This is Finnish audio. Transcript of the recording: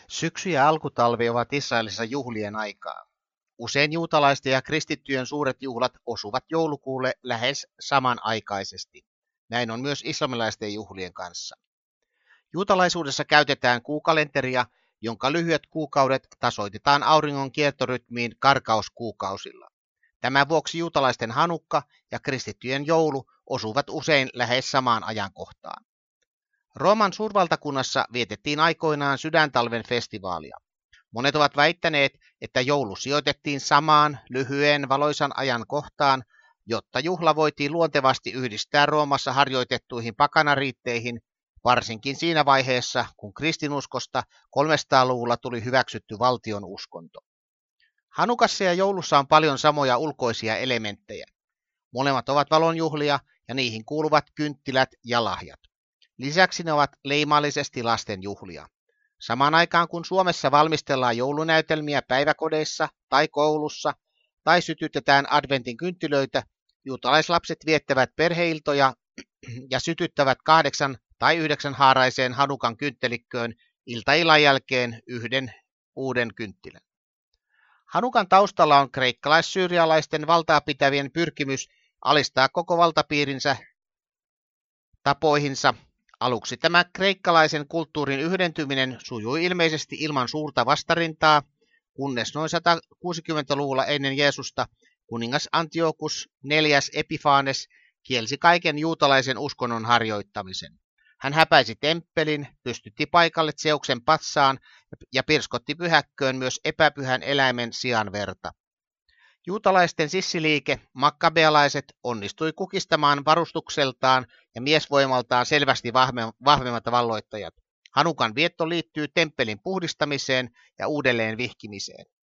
Syksy ja alkutalvi ovat Israelissa juhlien aikaa. Usein juutalaisten ja kristittyjen suuret juhlat osuvat joulukuulle lähes samanaikaisesti. Näin on myös islamilaisten juhlien kanssa. Juutalaisuudessa käytetään kuukalenteria, jonka lyhyet kuukaudet tasoitetaan auringon kiertorytmiin karkauskuukausilla. Tämän vuoksi juutalaisten Hanukka ja kristittyjen joulu osuvat usein lähes samaan ajankohtaan. Rooman suurvaltakunnassa vietettiin aikoinaan sydäntalven festivaalia. Monet ovat väittäneet, että joulu sijoitettiin samaan lyhyen valoisan ajan kohtaan, jotta juhla voitiin luontevasti yhdistää Roomassa harjoitettuihin pakanariitteihin, varsinkin siinä vaiheessa, kun kristinuskosta 300-luvulla tuli hyväksytty valtion uskonto. Hanukassa ja joulussa on paljon samoja ulkoisia elementtejä. Molemmat ovat valonjuhlia ja niihin kuuluvat kynttilät ja lahjat. Lisäksi ne ovat leimallisesti lasten juhlia. Samaan aikaan kun Suomessa valmistellaan joulunäytelmiä päiväkodeissa tai koulussa tai sytytetään adventin kynttilöitä, juutalaislapset viettävät perheiltoja ja sytyttävät 8 tai 9 haaraiseen Hanukan kynttelikköön iltaillan jälkeen yhden uuden kynttilän. Hanukan taustalla on kreikkalais-syyrialaisten valtaa pitävien pyrkimys alistaa koko valtapiirinsä tapoihinsa. Aluksi tämä kreikkalaisen kulttuurin yhdentyminen sujui ilmeisesti ilman suurta vastarintaa, kunnes noin 160-luvulla ennen Jeesusta kuningas Antiochus IV Epiphanes kielsi kaiken juutalaisen uskonnon harjoittamisen. Hän häpäisi temppelin, pystytti paikalle Zeuksen patsaan ja pirskotti pyhäkköön myös epäpyhän eläimen sianverta. Juutalaisten sissiliike, makkabealaiset, onnistui kukistamaan varustukseltaan ja miesvoimaltaan selvästi vahvemmat valloittajat. Hanukan vietto liittyy temppelin puhdistamiseen ja uudelleen vihkimiseen.